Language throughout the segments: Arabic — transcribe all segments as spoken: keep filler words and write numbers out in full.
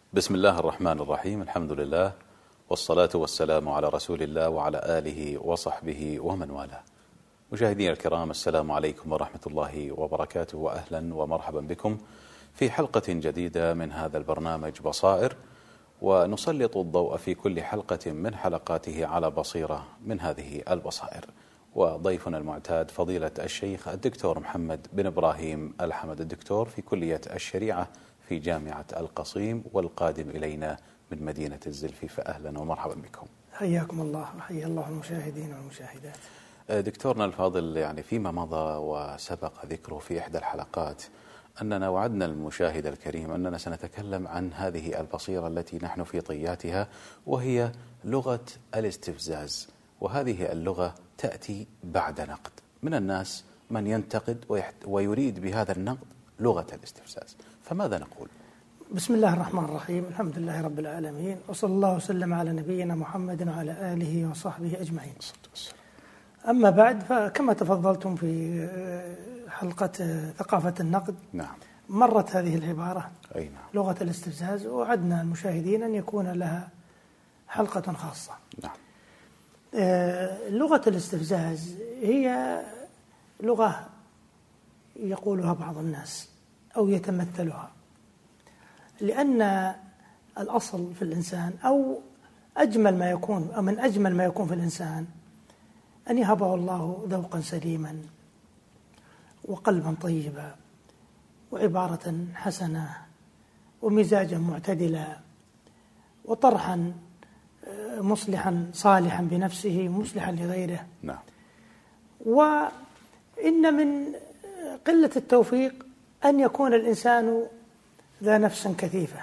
بسم الله الرحمن الرحيم. الحمد لله والصلاة والسلام على رسول الله وعلى آله وصحبه ومن والاه. مشاهدينا الكرام، السلام عليكم ورحمة الله وبركاته، وأهلا ومرحبا بكم في حلقة جديدة من هذا البرنامج بصائر، ونسلط الضوء في كل حلقة من حلقاته على بصيرة من هذه البصائر. وضيفنا المعتاد فضيلة الشيخ الدكتور محمد بن إبراهيم الحمد، الدكتور في كلية الشريعة في جامعة القصيم، والقادم إلينا من مدينة الزلفي، فأهلا ومرحبا بكم. حياكم الله وحيا الله المشاهدين والمشاهدات. دكتورنا الفاضل، يعني فيما مضى وسبق ذكره في إحدى الحلقات أننا وعدنا المشاهد الكريم أننا سنتكلم عن هذه البصيرة التي نحن في طياتها، وهي لغة الاستفزاز. وهذه اللغة تأتي بعد نقد. من الناس من ينتقد ويريد بهذا النقد لغة الاستفزاز، فماذا نقول؟ بسم الله الرحمن الرحيم، الحمد لله رب العالمين، وصلى الله وسلم على نبينا محمد وعلى آله وصحبه أجمعين. أما بعد، فكما تفضلتم في حلقة ثقافة النقد، نعم، مرت هذه العبارة أي نعم. لغة الاستفزاز، وعدنا المشاهدين أن يكون لها حلقة خاصة. نعم. لغة الاستفزاز هي لغة يقولها بعض الناس أو يتمثلها، لأن الأصل في الإنسان أو أجمل ما يكون أو من أجمل ما يكون في الإنسان أن يهبه الله ذوقا سليما وقلبا طيبا وعبارة حسنة ومزاجا معتدلا وطرحا مصلحا صالحا بنفسه مصلحا لغيره. نعم. وإن من قلة التوفيق أن يكون الإنسان ذا نفس كثيفة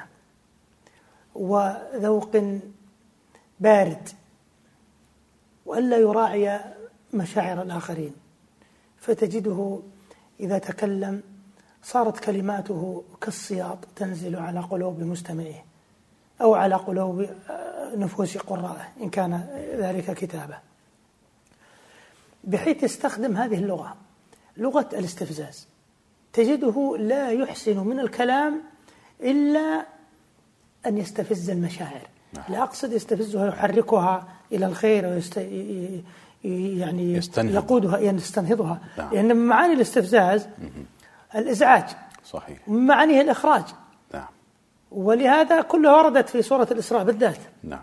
وذوق بارد، وألا يراعي مشاعر الآخرين، فتجده إذا تكلم صارت كلماته كالسياط تنزل على قلوب مستمعيه أو على قلوب نفوس قراءه إن كان ذلك كتابة، بحيث يستخدم هذه اللغة، لغة الاستفزاز. تجده لا يحسن من الكلام إلا أن يستفز المشاعر. لا أقصد يستفزها يحركها إلى الخير ويست... يعني يستنهض. يقودها يستنهضها. نعم. لأن من معاني الاستفزاز الإزعاج، صحيح، ومن معانيه الإخراج. نعم. ولهذا كلها وردت في سورة الإسراء بالذات. نعم.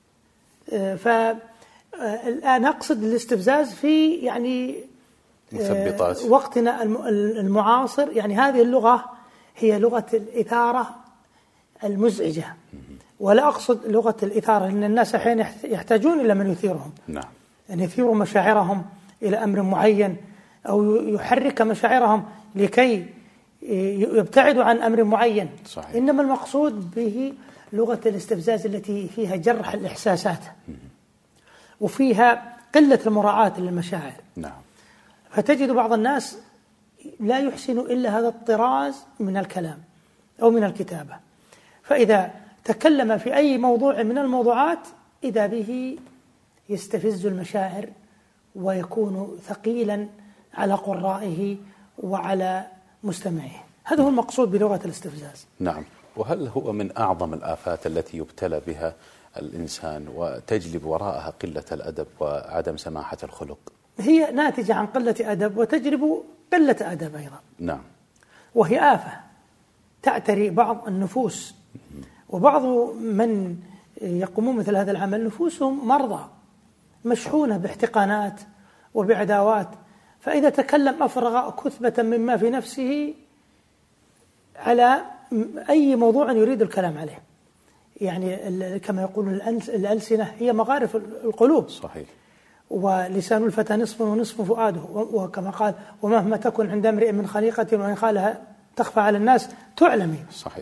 فالآن أقصد الاستفزاز في يعني مثبطات وقتنا المعاصر. يعني هذه اللغة هي لغة الإثارة المزعجة، ولا أقصد لغة الإثارة، لأن الناس أحيانا يحتاجون إلى من يثيرهم. نعم. أن يثيروا مشاعرهم إلى أمر معين أو يحرك مشاعرهم لكي يبتعدوا عن أمر معين. صحيح. إنما المقصود به لغة الاستفزاز التي فيها جرح الإحساسات وفيها قلة المراعاة للمشاعر. نعم. فتجد بعض الناس لا يحسن إلا هذا الطراز من الكلام أو من الكتابة، فإذا تكلم في أي موضوع من الموضوعات إذا به يستفز المشاعر ويكون ثقيلا على قرائه وعلى مستمعيه. هذا هو المقصود بلغة الاستفزاز. نعم. وهل هو من أعظم الآفات التي يبتلى بها الإنسان وتجلب وراءها قلة الأدب وعدم سماحة الخلق؟ هي ناتجة عن قلة أدب وتجلب قلة أدب أيضا. نعم. وهي آفة تعتري بعض النفوس، وبعض من يقومون مثل هذا العمل نفوسهم مرضى مشحونة باحتقانات وبعداوات، فإذا تكلم أفرغ كثبة مما في نفسه على أي موضوع يريد الكلام عليه. يعني كما يقول الألسنة هي مغارف القلوب. صحيح. ولسان الفتى نصف ونصف فؤاده، وكما قال ومهما تكن عند امرئ من خليقة وإن قالها تخفى على الناس تعلمي. صحيح.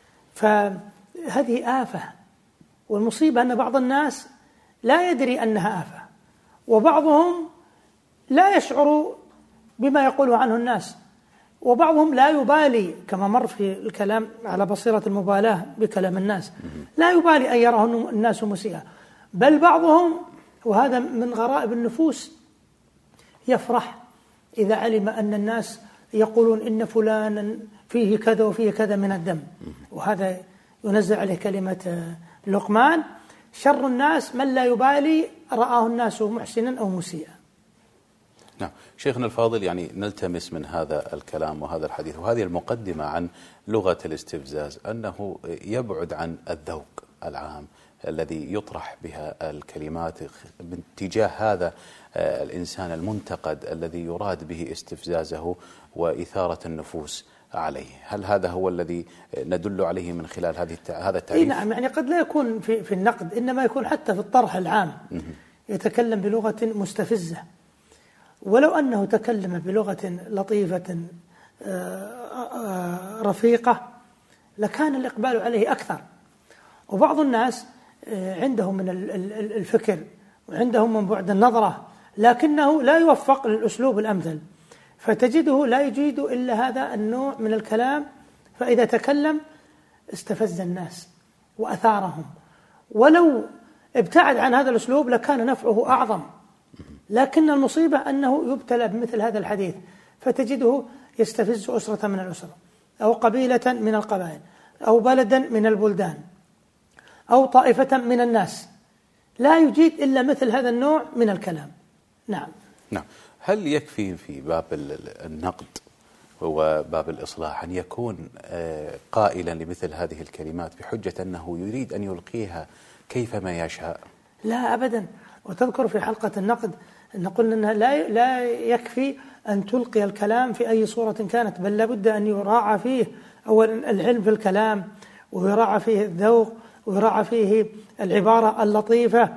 فهذه آفة، والمصيبة أن بعض الناس لا يدري أنها آفة، وبعضهم لا يشعر بما يقول عنه الناس، وبعضهم لا يبالي، كما مر في الكلام على بصيرة المبالاة بكلام الناس، لا يبالي أن يراه الناس مسيئا، بل بعضهم، وهذا من غرائب النفوس، يفرح إذا علم أن الناس يقولون إن فلانا فيه كذا وفيه كذا من الدم، وهذا ينزل عليه كلمة لقمان: شر الناس من لا يبالي رآه الناس محسنا أو مسيئا. نعم شيخنا الفاضل، يعني نلتمس من هذا الكلام وهذا الحديث وهذه المقدمة عن لغة الاستفزاز أنه يبعد عن الذوق العام الذي يطرح بها الكلمات من تجاه هذا الإنسان المنتقد الذي يراد به استفزازه وإثارة النفوس عليه. هل هذا هو الذي ندل عليه من خلال هذه هذا التعريف؟ نعم، يعني قد لا يكون في في النقد، إنما يكون حتى في الطرح العام. يتكلم بلغة مستفزة، ولو أنه تكلم بلغة لطيفة رفيقة لكان الإقبال عليه أكثر. وبعض الناس عندهم من الفكر وعندهم من بعد النظرة، لكنه لا يوفق للأسلوب الأمثل، فتجده لا يجيد إلا هذا النوع من الكلام، فإذا تكلم استفز الناس وأثارهم، ولو ابتعد عن هذا الأسلوب لكان نفعه أعظم. لكن المصيبة أنه يبتلى بمثل هذا الحديث، فتجده يستفز أسرة من الأسر، أو قبيلة من القبائل، أو بلدا من البلدان، أو طائفة من الناس، لا يجيد إلا مثل هذا النوع من الكلام. نعم. نعم. هل يكفي في باب النقد وباب الإصلاح أن يكون قائلا لمثل هذه الكلمات بحجة أنه يريد أن يلقيها كيفما يشاء؟ لا أبدا. وتذكر في حلقة النقد أن قلنا أنها لا لا يكفي أن تلقي الكلام في أي صورة كانت، بل لابد أن يراعى فيه أولا العلم في الكلام، ويراعى فيه الذوق، ويراعى فيه العبارة اللطيفة،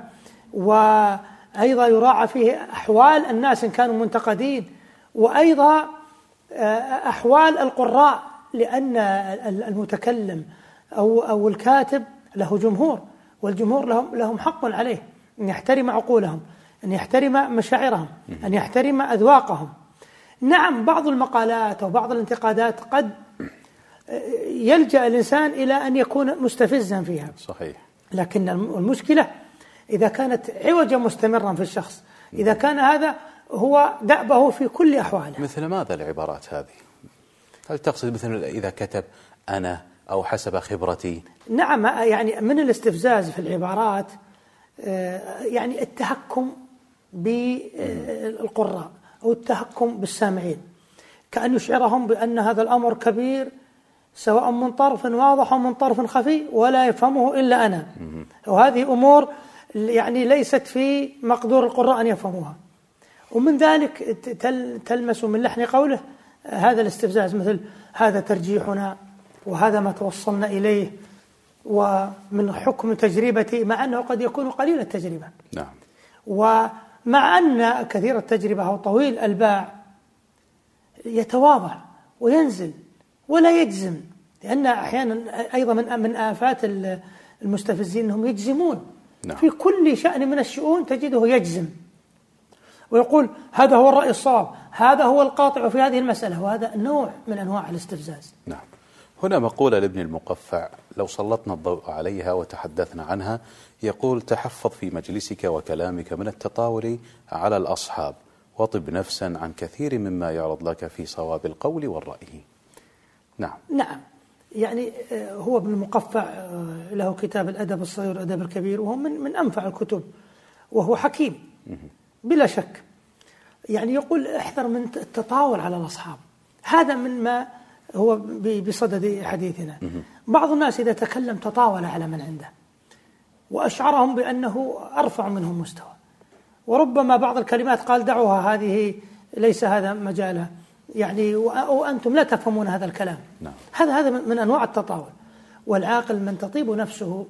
وأيضا يراعى فيه أحوال الناس إن كانوا منتقدين، وأيضا أحوال القراء، لأن المتكلم أو أو الكاتب له جمهور، والجمهور لهم لهم حق عليه أن يحترم عقولهم، أن يحترم مشاعرهم، أن يحترم أذواقهم. نعم، بعض المقالات أو بعض الانتقادات قد يلجأ الإنسان إلى أن يكون مستفزا فيها، صحيح، لكن المشكلة إذا كانت عوجا مستمرا في الشخص، إذا كان هذا هو دأبه في كل أحواله. مثل ماذا العبارات هذه؟ هل تقصد مثل إذا كتب أنا أو حسب خبرتي؟ نعم، يعني من الاستفزاز في العبارات يعني التهكم بالقراء أو التهكم بالسامعين، كأن يشعرهم بأن هذا الأمر كبير، سواء من طرف واضح أو من طرف خفي، ولا يفهمه إلا أنا، وهذه أمور يعني ليست في مقدور القراء أن يفهموها. ومن ذلك تلمس من لحن قوله هذا الاستفزاز، مثل هذا ترجيحنا وهذا ما توصلنا إليه، ومن حكم تجربتي، مع أنه قد يكون قليل التجربة. نعم. ومع أن كثير التجربة أو طويل الباع يتواضع وينزل ولا يجزم، لأن أحيانا أيضا من من آفات المستفزين أنهم يجزمون. نعم. في كل شأن من الشؤون تجده يجزم ويقول هذا هو الرأي الصواب، هذا هو القاطع في هذه المسألة، وهذا نوع من أنواع الاستفزاز. نعم. هنا مقولة لابن المقفع لو سلطنا الضوء عليها وتحدثنا عنها، يقول: تحفظ في مجلسك وكلامك من التطاول على الأصحاب، وطب نفسا عن كثير مما يعرض لك في صواب القول والرأي. نعم. نعم، يعني هو ابن المقفع له كتاب الأدب الصغير والأدب الكبير، وهو من من أنفع الكتب، وهو حكيم بلا شك. يعني يقول احذر من التطاول على الأصحاب، هذا من ما هو بصدد حديثنا. بعض الناس إذا تكلم تطاول على من عنده وأشعرهم بأنه أرفع منهم مستوى، وربما بعض الكلمات قال دعوها، هذه ليس هذا مجالها، يعني وأنتم لا تفهمون هذا الكلام. نعم. هذا هذا من أنواع التطاول. والعاقل من تطيب نفسه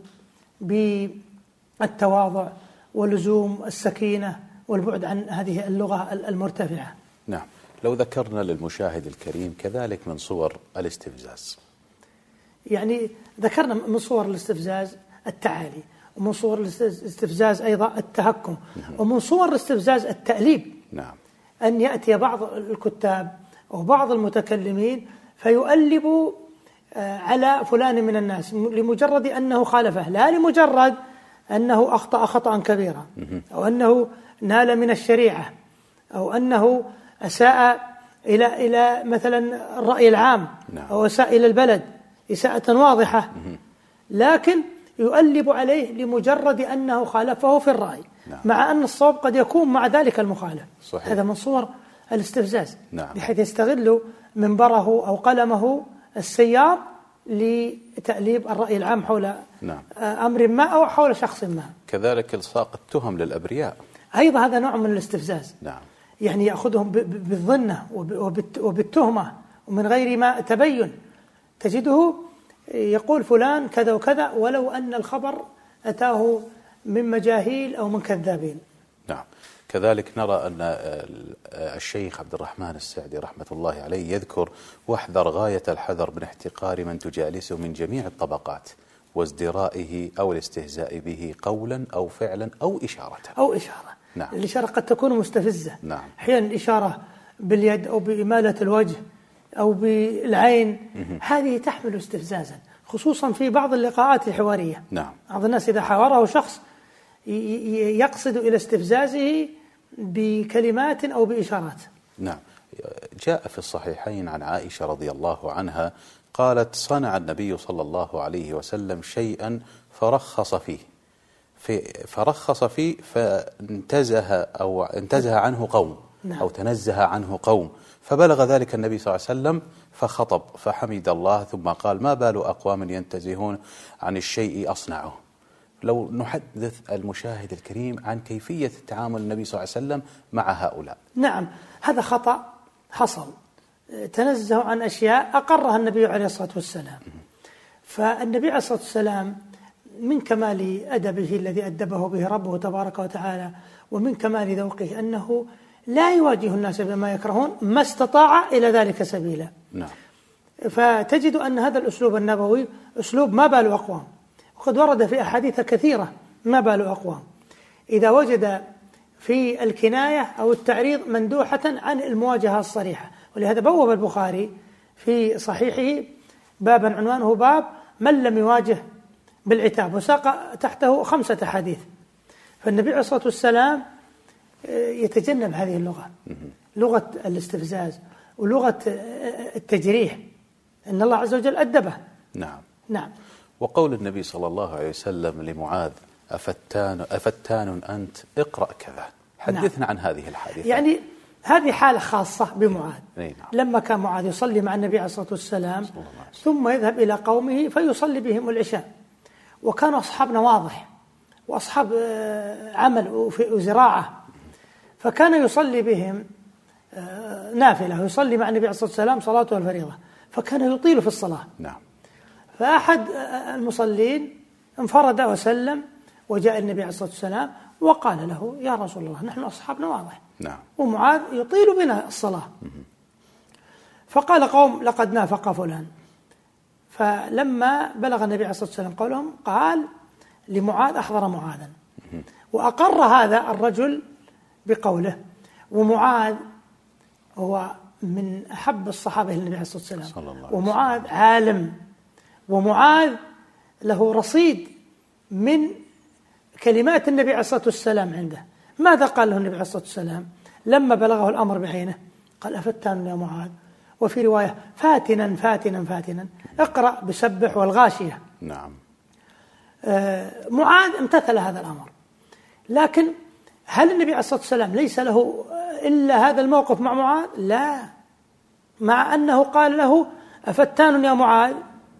بالتواضع ولزوم السكينة والبعد عن هذه اللغة المرتفعة. نعم. لو ذكرنا للمشاهد الكريم كذلك من صور الاستفزاز، يعني ذكرنا من صور الاستفزاز التعالي، ومن صور الاستفزاز أيضا التهكم، ومن صور الاستفزاز التأليب. نعم. أن يأتي بعض الكتاب أو بعض المتكلمين فيؤلبوا على فلان من الناس لمجرد أنه خالفه، لا لمجرد أنه أخطأ خطأ كبيرا، أو أنه نال من الشريعة، أو أنه أساء إلى إلى مثلا الرأي العام، أو أساء إلى البلد إساءة واضحة. لكن يؤلب عليه لمجرد أنه خالفه في الرأي. نعم. مع أن الصواب قد يكون مع ذلك المخالف. صحيح. هذا من صور الاستفزاز. نعم. بحيث يستغل منبره أو قلمه السيار لتأليب الرأي العام حول نعم. أمر ما أو حول شخص ما. كذلك إلصاق التهم للأبرياء أيضا هذا نوع من الاستفزاز. نعم. يعني يأخذهم بالظنة وبالتهمة ومن غير ما تبين. تجده يقول فلان كذا وكذا ولو أن الخبر أتاه من مجاهيل أو من كذابين. نعم. كذلك نرى أن الشيخ عبد الرحمن السعدي رحمة الله عليه يذكر: واحذر غاية الحذر من احتقار من تجالسه من جميع الطبقات وازدرائه أو الاستهزاء به قولا أو فعلا أو إشارة أو إشارة. نعم. الإشارة قد تكون مستفزة. نعم. أحيانا الإشارة باليد أو بإمالة الوجه أو بالعين هذه تحمل استفزازا، خصوصا في بعض اللقاءات الحوارية. نعم. بعض الناس إذا حاوره شخص يقصد إلى استفزازه بكلمات أو بإشارات. نعم. جاء في الصحيحين عن عائشة رضي الله عنها قالت: صنع النبي صلى الله عليه وسلم شيئا فرخص فيه في فرخص فيه فانتزه أو انتزه عنه قوم. نعم. أو تنزه عنه قوم، فبلغ ذلك النبي صلى الله عليه وسلم فخطب فحمد الله ثم قال: ما بال أقوام ينتزهون عن الشيء أصنعه. لو نحدث المشاهد الكريم عن كيفية التعامل النبي صلى الله عليه وسلم مع هؤلاء. نعم، هذا خطأ حصل، تنزه عن أشياء أقرها النبي عليه الصلاة والسلام. فالنبي عليه الصلاة والسلام من كمال أدبه الذي أدبه به ربه تبارك وتعالى ومن كمال ذوقه أنه لا يواجه الناس بما يكرهون ما استطاع إلى ذلك سبيلا. نعم. فتجد أن هذا الأسلوب النبوي أسلوب ما بال أقوام، وقد ورد في أحاديث كثيرة ما بال أقوام إذا وجد في الكناية أو التعريض مندوحة عن المواجهة الصريحة. ولهذا بوب البخاري في صحيحه بابا عنوانه باب من لم يواجه بالعتاب، وساق تحته خمسة حديث. فالنبي عليه الصلاة والسلام يتجنب هذه اللغة، لغة الاستفزاز ولغة التجريح، إن الله عز وجل أدبه. نعم. نعم. وقول النبي صلى الله عليه وسلم لمعاذ: أفتان, أفتان أنت اقرأ كذا. حدثنا نعم. عن هذه الحادثة. يعني هذه حالة خاصة بمعاذ. نعم. لما كان معاذ يصلي مع النبي عليه الصلاة والسلام ثم يذهب إلى قومه فيصلي بهم العشاء، وكانوا أصحابنا واضح وأصحاب عمل وزراعة، فكان يصلي بهم نافلة، يصلي مع النبي عليه الصلاة والسلام صلاته الفريضة، فكان يطيل في الصلاة. نعم. فأحد المصلين انفرد وسلم وجاء النبي عليه الصلاة والسلام وقال له: يا رسول الله، نحن أصحابنا واضح. نعم. ومعاذ يطيل بنا الصلاة. فقال قوم: لقد نافق فلان. فلما بلغ النبي عليه الصلاة والسلام قولهم قال لمعاذ: أحضر معاذا، وأقر هذا الرجل بقوله. ومعاذ هو من أحب الصحابة إلى النبي عليه الصلاة والسلام، ومعاذ عالم، ومعاذ له رصيد من كلمات النبي عليه الصلاة والسلام عنده. ماذا قال له النبي عليه الصلاة والسلام لما بلغه الأمر بعينه؟ قال: أفتان يا معاذ، وفي رواية: فاتنا فاتنا فاتنا، اقرأ بسبح والغاشية. نعم. آه معاذ امتثل هذا الأمر، لكن هل النبي عليه الصلاة والسلام ليس له إلا هذا الموقف مع معاذ؟ لا، مع أنه قال له: أفتان يا معاذ،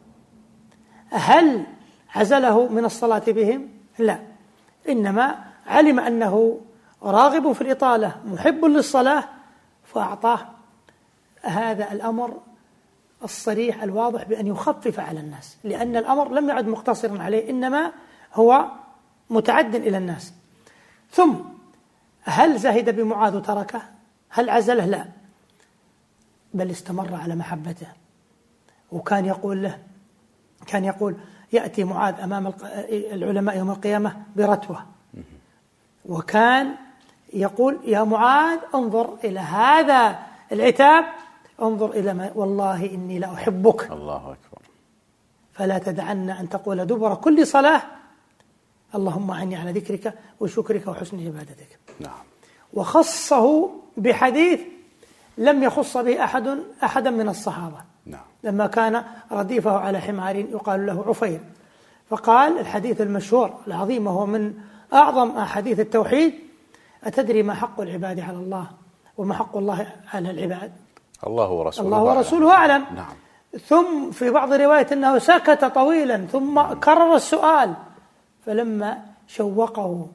هل عزله من الصلاة بهم؟ لا، إنما علم أنه راغب في الإطالة محب للصلاة فأعطاه هذا الأمر الصريح الواضح بأن يخفف على الناس، لأن الأمر لم يعد مقتصرا عليه، إنما هو متعد إلى الناس. ثم هل زهد بمعاذ وتركه؟ هل عزله؟ لا، بل استمر على محبته، وكان يقول له كان يقول يأتي معاذ أمام العلماء يوم القيامة برتوة، وكان يقول: يا معاذ، انظر إلى هذا العتاب، انظر إلى ما والله إني لأحبك. الله أكبر. فلا تدعن أن تقول دبر كل صلاة: اللهم أعني على ذكرك وشكرك وحسن عبادتك. نعم. وخصه بحديث لم يخص به أحد أحدا من الصحابة. نعم. لما كان رديفه على حمار يقال له عفير، فقال الحديث المشهور العظيم وهو من أعظم أحاديث التوحيد: أتدري ما حق العباد على الله وما حق الله على العباد؟ الله ورسوله الله ورسوله أعلم. نعم. ثم في بعض الروايات أنه سكت طويلا ثم كرر السؤال، فلما شوقه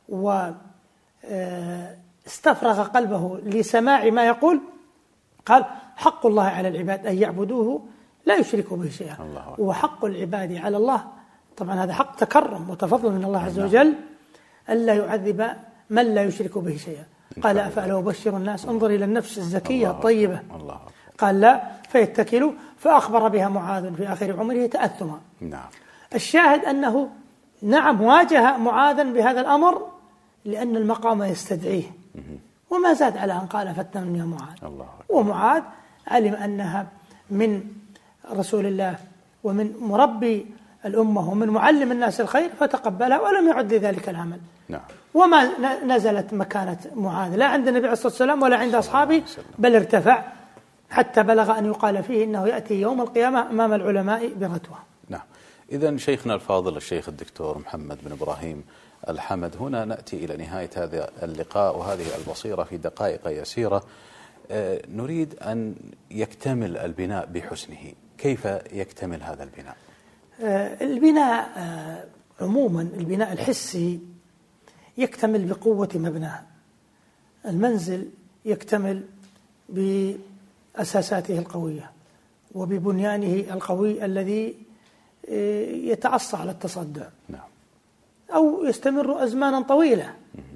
واستفرغ قلبه لسماع ما يقول قال: حق الله على العباد أن يعبدوه لا يشركوا به شيئا، وحق العباد على الله، طبعا هذا حق تكرم وتفضل من الله عز وجل، ألا يعذب من لا يشرك به شيئا. قال: أفألا أبشر الناس؟ انظر إلى النفس الزكية الطيبة. قال: لا، فيتكلوا. فأخبر بها معاذ في آخر عمره تأثما. نعم. الشاهد أنه نعم واجه معاذا بهذا الأمر لأن المقام يستدعيه، وما زاد على أن قال: فتنني يا معاذ. ومعاذ علم أنها من رسول الله ومن مربي الأمة ومن معلم الناس الخير، فتقبلها ولم يعد لذلك العمل. نعم. وما نزلت مكانة معاذ لا عند النبي عليه الصلاة والسلام ولا عند أصحابه، بل ارتفع حتى بلغ أن يقال فيه إنه يأتي يوم القيامة أمام العلماء برتوة. نعم. إذن شيخنا الفاضل الشيخ الدكتور محمد بن إبراهيم الحمد، هنا نأتي إلى نهاية هذا اللقاء وهذه البصيرة في دقائق يسيرة. نريد أن يكتمل البناء بحسنه، كيف يكتمل هذا البناء؟ البناء عموما البناء الحسي يكتمل بقوة مبناه. المنزل يكتمل بأساساته القوية وببنيانه القوي الذي يتعصى على التصدع. نعم. أو يستمر أزمانا طويلة.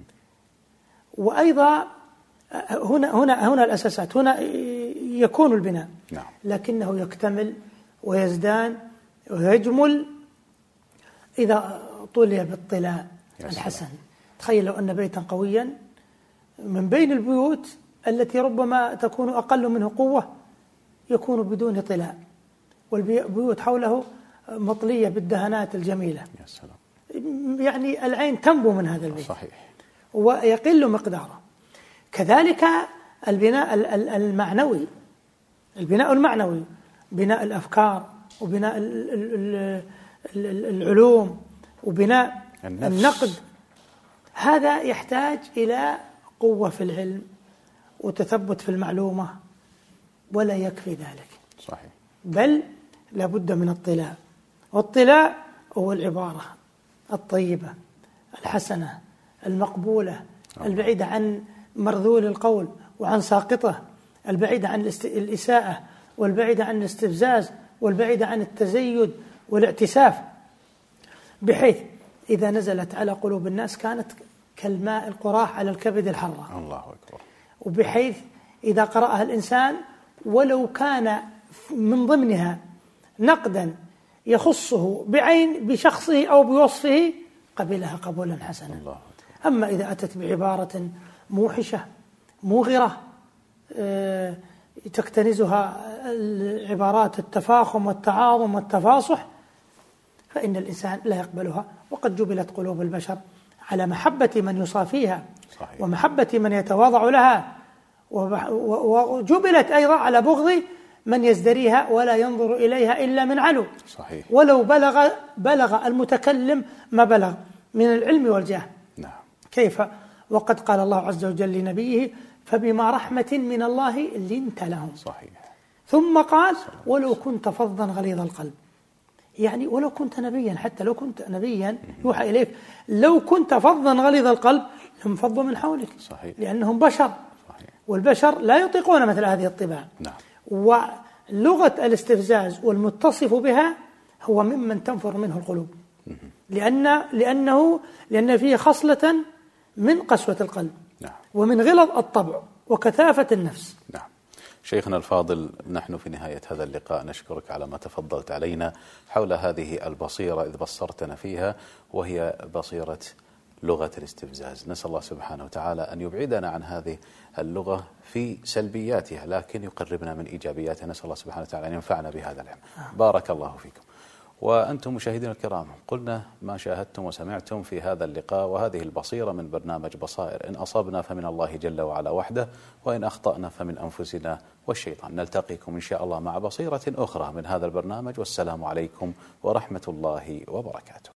وأيضا هنا هنا هنا الأساسات، هنا يكون البناء. نعم. لكنه يكتمل ويزدان ويجمل إذا طلع بالطلاء الحسن. تخيل لو أن بيتا قويا من بين البيوت التي ربما تكون أقل منه قوة يكون بدون طلاء، والبيوت حوله مطلية بالدهانات الجميلة. يا سلام. يعني العين تنبو من هذا البيت. صحيح. ويقل مقداره. كذلك البناء المعنوي، البناء المعنوي بناء الأفكار وبناء العلوم وبناء النفس. النقد، هذا يحتاج إلى قوة في العلم وتثبت في المعلومة، ولا يكفي ذلك. صحيح. بل لابد من الطلاء، والطلاء هو العبارة الطيبة الحسنة المقبولة البعيدة عن مرذول القول وعن ساقطه، البعيدة عن الإساءة والبعيدة عن الاستفزاز والبعيدة عن التزيد والاعتساف، بحيث إذا نزلت على قلوب الناس كانت كالماء القراح على الكبد الحرة. الله أكبر. وبحيث إذا قرأها الإنسان ولو كان من ضمنها نقدا يخصه بعين بشخصه أو بوصفه قبلها قبولا حسنا. الله. أما إذا أتت بعبارة موحشة موغرة تكتنزها العبارات التفاخم والتعاظم والتفاصح، فإن الإنسان لا يقبلها. وقد جبلت قلوب البشر على محبة من يصافيها. صحيح. ومحبة من يتواضع لها، وجبلت أيضا على بغض من يزدريها ولا ينظر إليها إلا من علو. صحيح. ولو بلغ بلغ المتكلم ما بلغ من العلم والجاه. نعم. كيف وقد قال الله عز وجل لنبيه: فبما رحمة من الله لنت لهم. صحيح. ثم قال: ولو كنت فظا غليظ القلب. يعني ولو كنت نبيا، حتى لو كنت نبيا يوحى إليك، لو كنت فظا غليظ القلب لانفضوا من حولك. صحيح. لأنهم بشر. صحيح. والبشر لا يطيقون مثل هذه الطباع. نعم. ولغة الاستفزاز والمتصف بها هو ممن تنفر منه القلوب، لأن لأنه لأن فيه خصلة من قسوة القلب. نعم. ومن غلظ الطبع وكثافة النفس. نعم. شيخنا الفاضل، نحن في نهاية هذا اللقاء نشكرك على ما تفضلت علينا حول هذه البصيرة إذ بصرتنا فيها، وهي بصيرة لغة الاستفزاز. نسأل الله سبحانه وتعالى أن يبعدنا عن هذه اللغة في سلبياتها، لكن يقربنا من إيجابياتها. نسأل الله سبحانه وتعالى أن ينفعنا بهذا العلم. بارك الله فيكم. وأنتم مشاهدينا الكرام، قلنا ما شاهدتم وسمعتم في هذا اللقاء وهذه البصيرة من برنامج بصائر. إن أصبنا فمن الله جل وعلا وحده، وإن أخطأنا فمن أنفسنا والشيطان. نلتقيكم إن شاء الله مع بصيرة أخرى من هذا البرنامج، والسلام عليكم ورحمة الله وبركاته.